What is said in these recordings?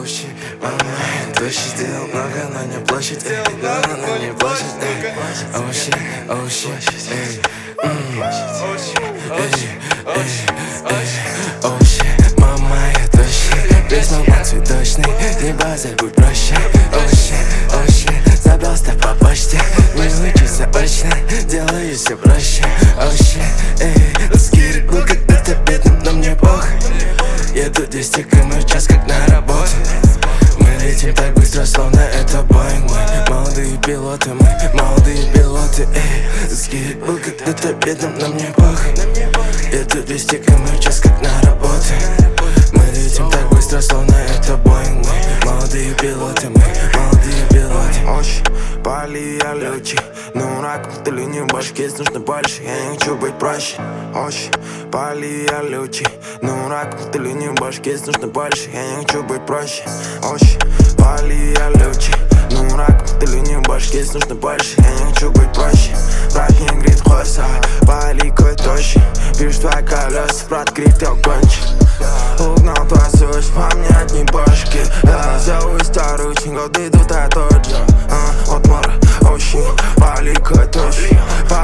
shit, мама, дождь сделал много, но не площадь, но не площадь, oh shit, эй, oh shit, мама, я дождь, весь мой мод цветочный, не базарь, будь проще, oh shit, забрал степ по почте, не учись очно, делаю все проще, oh shit, эй, let's get it, был когда-то бедным, но мне похуй. Еду 10 км в час, как на работе. Мы летим так быстро, словно это Боинг. Мы молодые пилоты, эй. Скид был когда-то бедным, но мне похуй. Еду 200 км в час, как на работе. Мы летим так быстро, словно это Боинг. Мы молодые пилоты, Очень пали я летчик, но рак в линию башки, нужно больше. Я не хочу быть проще. Очень пали я летчик, но рак в линию башки, нужно больше. Я не хочу быть проще. Очень пали я летчик, но рак в линию башки, нужно больше. Я не хочу быть проще. Брат не грит хвост, пали кой тощий. Пишешь твои колеса, брат крик, ты гонщик. Угнал твою совесть, по мне одни башки. Я сделаю старую чингу, ты тут тот же. От мора, очень пали кой тощий,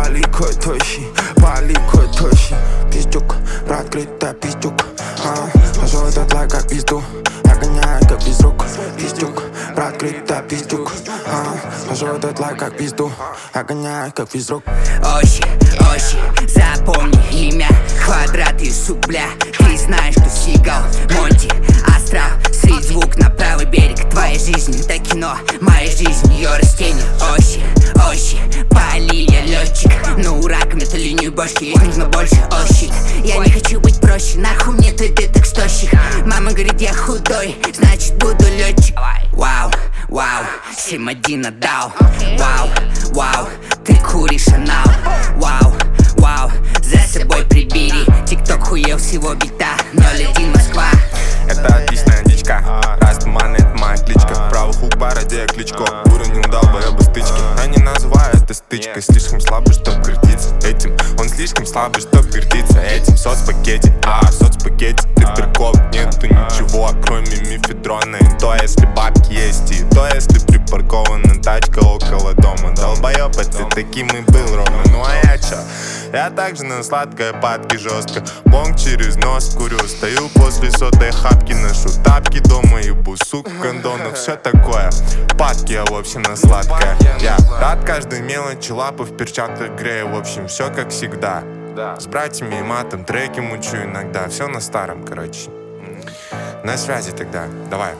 пиздюк, брат крит, ты пиздюк. Пошел этот лайк как пизду, я гоняю как физрук. Пиздюк, брат крит, ты пиздюк. Пошел этот лайк как пизду, я гоняю как физрук. Очень, запомни имя, квадрат и бля. Ты знаешь, что Сигал, Монти, Астрал. Слить звук на правый берег. Твоя жизнь это кино, моя жизнь ее растение. Очень, пали я летчик, но у рака это линию башки, ей нужно больше, я не хочу быть проще, нахуй мне ты так стощик. Мама говорит, я худой, значит буду летчик. Вау, 7-1 отдал. Вау, ты куришь анал. Вау, за собой прибери. Тикток хуел всего бита, 0-1 Москва. Это отличная дичка, Растман это моя кличка. Правый хук бороде кличко, уронил долбоеба стычки. Они называют это стычкой, слишком слабый, чтоб гордиться этим. Он слишком слабый, чтоб гордиться этим. Соцпакете, соцпакете, ты прикол. Нету ничего, кроме мифедрона. И то, если бабки есть, и то, если припаркована тачка около дома. Долбоеб, это таким и был ровно. Ну а я чё? Я также на сладкой падке жестко. Бонг через нос курю, стою после сотой хапки, ношу тапки дома, ебу сук в кондонах, все такое. Падки, я в общем на сладкое. Я рад каждой мелочи, лапы в перчатках грею. В общем, все как всегда. С братьями и матом треки мучу иногда. Все на старом, короче. На связи тогда, давай.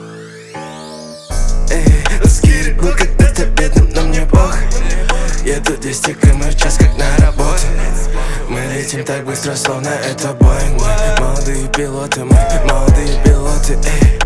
Скид был когда-то бедным, но мне похуй. Еду 200 км в час, как на работе. Мы летим так быстро, словно это Боинг. Мы молодые пилоты, эй.